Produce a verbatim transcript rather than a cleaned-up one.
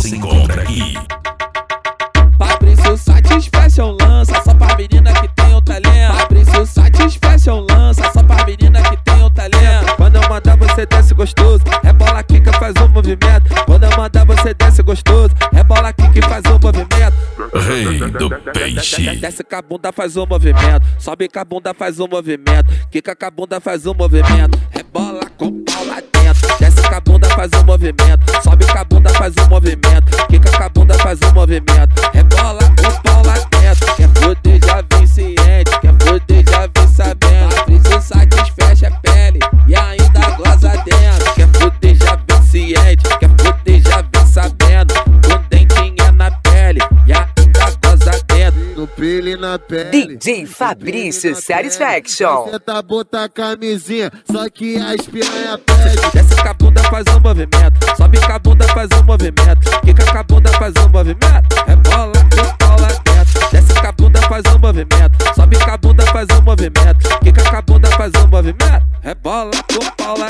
você encontra aqui. Fabrício Satisfaction lança só pra menina que tem o talento. Fabrício Satisfaction lança só pra menina que tem o talento. Quando eu mandar você desce gostoso, rebola aqui que faz um movimento. Quando eu mandar você desce gostoso, rebola aqui que faz um movimento. Rei do peixe. Desce com a bunda, faz um movimento. Sobe com a bunda, faz um movimento. Quica com a bunda, faz um movimento. Rebola com o pau lá dentro. Desce com a bunda, faz um movimento. Sobe com a bunda, faz um movimento. Quica com a bunda, faz um movimento. Rebola com o pau lá dentro. Quer foder, já vem ciente. Quer foder, já vem sabendo. Fabrício satisfecha a pele e ainda goza dentro. Quer foder, já vem ciente. Quer foder, já vem sabendo. Com dentinho na pele e ainda goza dentro. No pele e na pele. D J Fabrício Satisfaction. Você tá bota a camisinha, só que as piranha pede. Desce com a bunda, faz um movimento. Sobe com a bunda, faz um movimento. Quica com a bunda, faz um movimento. Rebola com o pau lá dentro. Desce com a bunda, faz um movimento. Sobe com a bunda, faz um movimento. Quica com a bunda, faz um movimento. Rebola com o pau lá